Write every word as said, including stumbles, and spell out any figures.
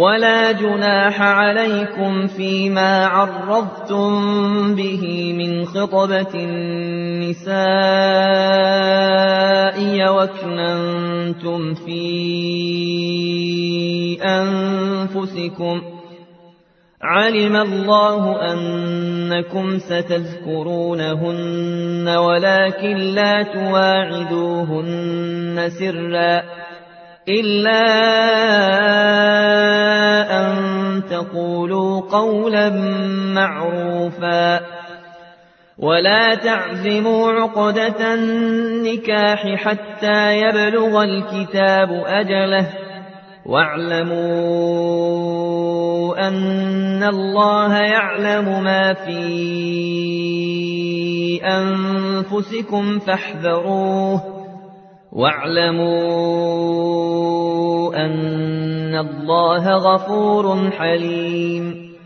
ولا جناح عليكم فيما عرضتم به من خطبة النساء وأكننتم في أنفسكم علم الله أنكم ستذكرونهن ولكن لا تواعدوهن سرا إلا أن تقولوا قولا معروفا ولا تعزموا عقدة النكاح حتى يبلغ الكتاب أجله واعلموا أن الله يعلم ما في أنفسكم فاحذروه واعلموا أن الله غفور حليم